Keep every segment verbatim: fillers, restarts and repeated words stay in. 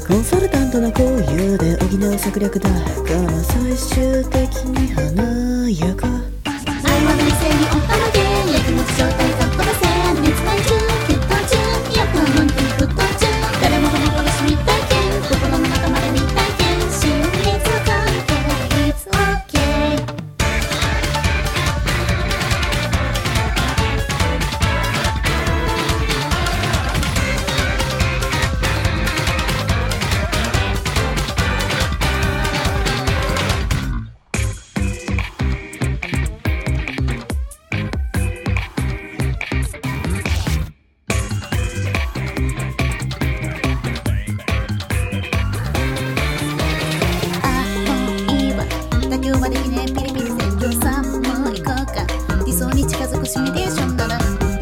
コンサルタントの交友で補う策略だから最終的に華やか愛は理性におったまげやきもち状態かっ飛ばせ熱内中血糖中やっと飲んで沸騰中誰もがもがしみ体験心の中まで未体験真実関係 It's okay今日まで記念ピリピリ戦場さんも行こうか理想に近づくシミュレーションだな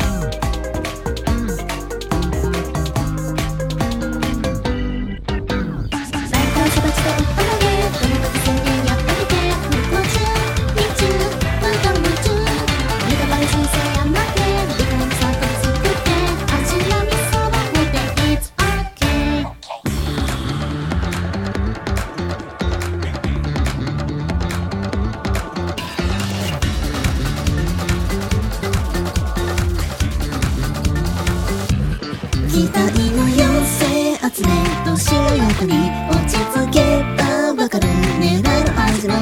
最高育ちとおったまげとにかく宣言やってみて無効中日中ワンタン夢中ネタバレ人生甘け理解のサークル作って味の味噌は置いて It's okay期待の要請集めと主役に落ち着けばわかる狙いの味も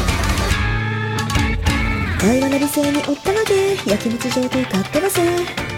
会話の理性におったまげやきもち状態かっ飛ばせ